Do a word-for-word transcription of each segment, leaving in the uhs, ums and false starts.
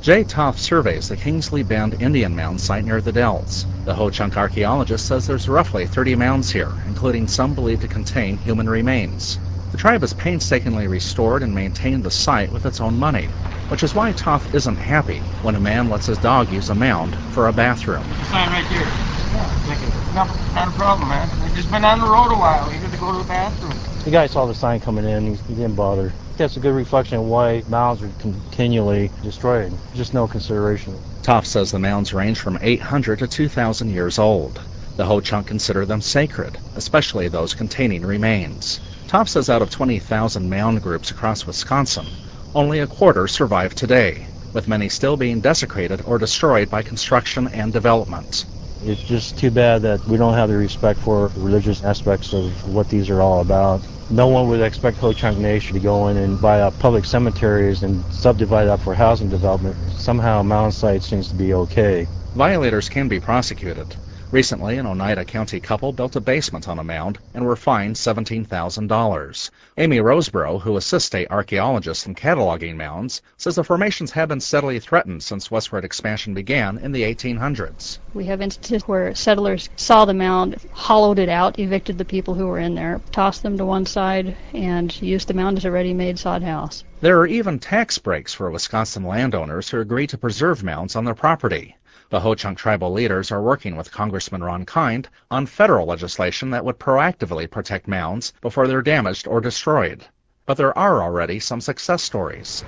Jay Toth surveys the Kingsley Bend Indian Mound site near the Dells. The Ho-Chunk archaeologist says there's roughly thirty mounds here, including some believed to contain human remains. The tribe has painstakingly restored and maintained the site with its own money, which is why Toth isn't happy when a man lets his dog use a mound for a bathroom. Sign right here. Yeah, not, not a problem, man. We've just been on the road a while. We need to go to the bathroom. The guy saw the sign coming in. He, he didn't bother. That's a good reflection of why mounds are continually destroyed. Just no consideration. Toth says the mounds range from eight hundred to two thousand years old. The Ho-Chunk consider them sacred, especially those containing remains. Toth says out of twenty thousand mound groups across Wisconsin, only a quarter survive today, with many still being desecrated or destroyed by construction and development. It's just too bad that we don't have the respect for religious aspects of what these are all about. No one would expect Ho-Chunk Nation to go in and buy up public cemeteries and subdivide up for housing development. Somehow mound site seems to be okay. Violators can be prosecuted. Recently, an Oneida County couple built a basement on a mound and were fined seventeen thousand dollars. Amy Roseborough, who assists state archaeologists in cataloging mounds, says the formations have been steadily threatened since westward expansion began in the eighteen hundreds. We have instances where settlers saw the mound, hollowed it out, evicted the people who were in there, tossed them to one side, and used the mound as a ready-made sod house. There are even tax breaks for Wisconsin landowners who agree to preserve mounds on their property. The Ho-Chunk tribal leaders are working with Congressman Ron Kind on federal legislation that would proactively protect mounds before they're damaged or destroyed. But there are already some success stories.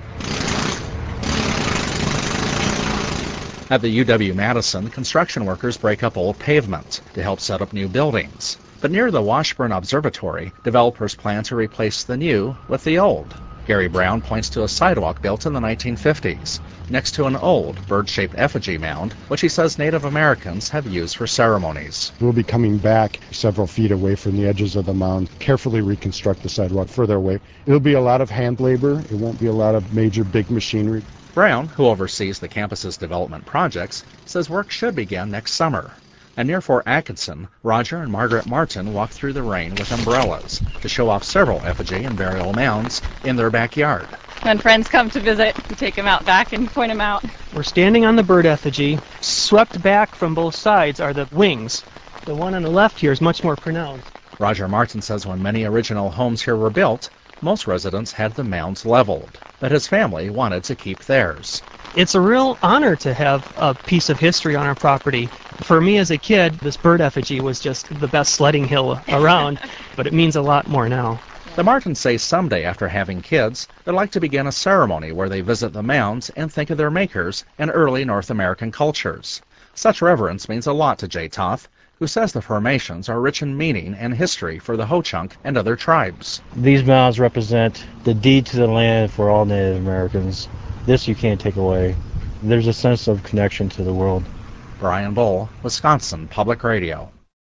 At the U W-Madison, construction workers break up old pavement to help set up new buildings. But near the Washburn Observatory, developers plan to replace the new with the old. Gary Brown points to a sidewalk built in the nineteen fifties, next to an old bird-shaped effigy mound, which he says Native Americans have used for ceremonies. We'll be coming back several feet away from the edges of the mound, carefully reconstruct the sidewalk further away. It'll be a lot of hand labor. It won't be a lot of major big machinery. Brown, who oversees the campus's development projects, says work should begin next summer. And near Fort Atkinson, Roger and Margaret Martin walked through the rain with umbrellas to show off several effigy and burial mounds in their backyard. When friends come to visit, we take them out back and point them out. We're standing on the bird effigy. Swept back from both sides are the wings. The one on the left here is much more pronounced. Roger Martin says when many original homes here were built, most residents had the mounds leveled, but his family wanted to keep theirs. It's a real honor to have a piece of history on our property. For me as a kid, this bird effigy was just the best sledding hill around, but it means a lot more now. The Martins say someday after having kids, they'd like to begin a ceremony where they visit the mounds and think of their makers and early North American cultures. Such reverence means a lot to Jay Toth, who says the formations are rich in meaning and history for the Ho-Chunk and other tribes. These mounds represent the deed to the land for all Native Americans. This you can't take away. There's a sense of connection to the world. Brian Bull, Wisconsin Public Radio.